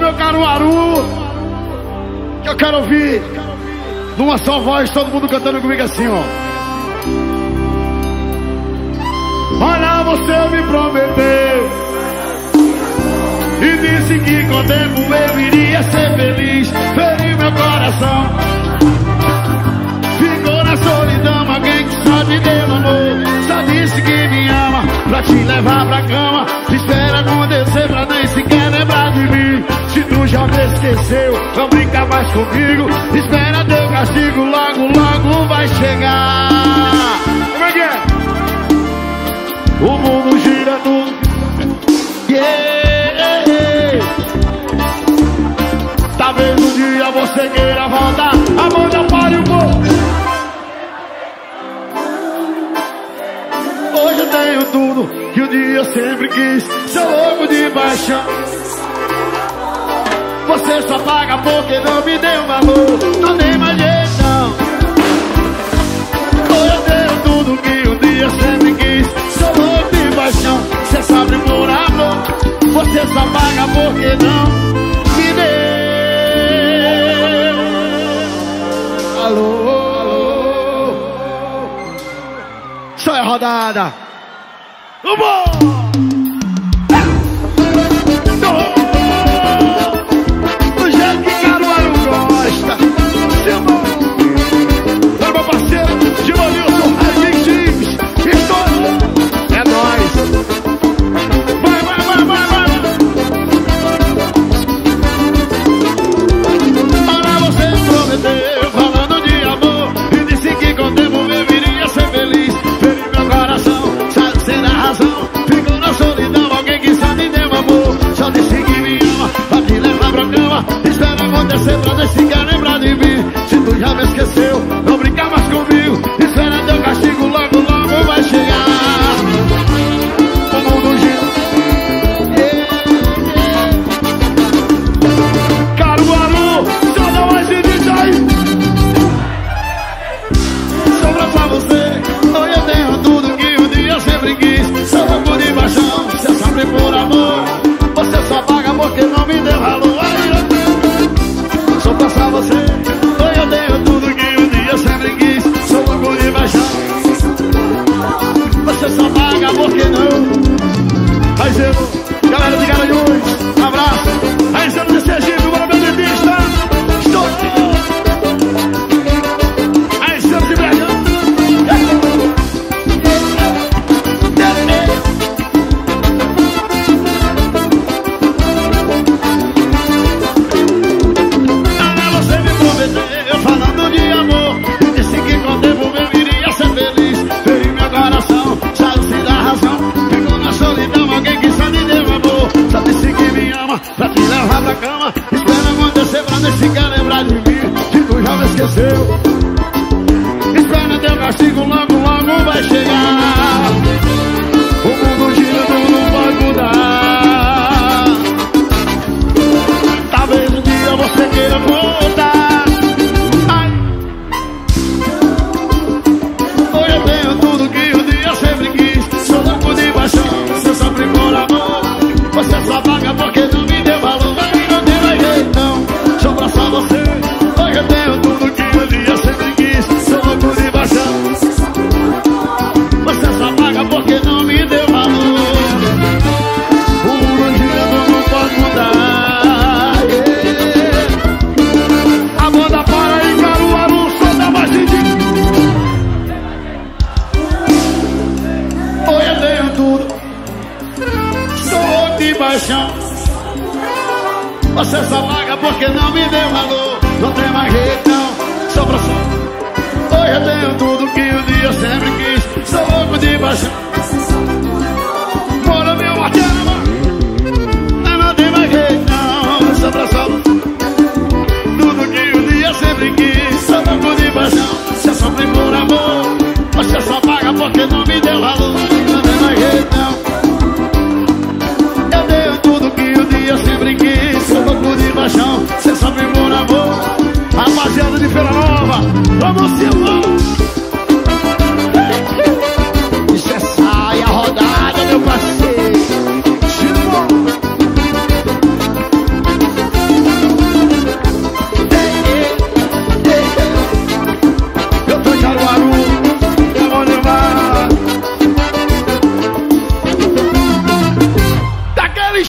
meu Caruaru, que eu quero ouvir numa só voz, todo mundo cantando comigo assim, ó. Olha, você me prometeu e disse que com o tempo eu iria ser feliz. Feriu meu coração, ficou na solidão. Alguém que só te deu amor, só disse que me ama pra te levar pra cama. Espera acontecer pra nem sequer lembrar de mim. Se tu já me esqueceu, não brinca mais comigo. Espera teu castigo, logo, logo vai chegar. Como é que é? O mundo gira tudo, yeah. Talvez um dia você queira voltar. A banda pare um pouco. Hoje eu tenho tudo que um dia eu sempre quis. Sou louco de paixão. Você só paga porque não me deu valor. Não tem mais jeito não. Hoje eu tenho tudo que um dia eu sempre quis. Sou louco de paixão. Você sabe por amor. Você só paga porque não me deu. Alô, alô. Só é rodada. Vamos! Pra nem sequer lembrar de mim. Se tu já me esqueceu, não brinca mais comigo. Espera teu castigo, logo, logo vai chegar. O mundo gira, yeah. Caruaru, só dá mais gente aí. Sobra pra você. Hoje eu tenho tudo que um dia eu sempre quis. Sou louco de paixão, você sabe por amor. Você só paga porque não me deu valor. Só pra você, hoje eu tenho tudo que um dia eu sempre quis. Sou louco de paixão. Você só paga porque não. Aí, Zeno, galera de Garanhuns, um abraço. Aí, Zeno de Sergipe, bora meu dentista. Estou. Aí, Zeno de Bragão. Falando de amor, disse que com o tempo eu iria ser feliz. Feriu meu coração, sabe-se da razão. Ficou na solidão, alguém que só me deu amor. Só disse que me ama, pra te levar pra cama. Espera acontecer pra nem sequer lembrar de mim. Se tu já me esqueceu, espera teu castigo, logo, logo vai chegar. O mundo gira, tudo vai mudar. Talvez um dia você queira voltar. Você sofre por amor. Você só paga porque não me deu valor. Aí não tem mais jeito não. Sobra só você. Hoje eu tenho tudo que um dia eu sempre quis. Sou louco de paixão. Você só paga porque não me deu valor. O mundo girando não pode mudar, yeah. A banda para em Caruaru, só dá mais gente. Hoje eu tenho tudo. Sou louco de paixão. Você só paga porque não me deu valor. Não tem mais jeito não. Só pra só. Hoje eu tenho tudo que um dia eu sempre quis. Sou louco de paixão.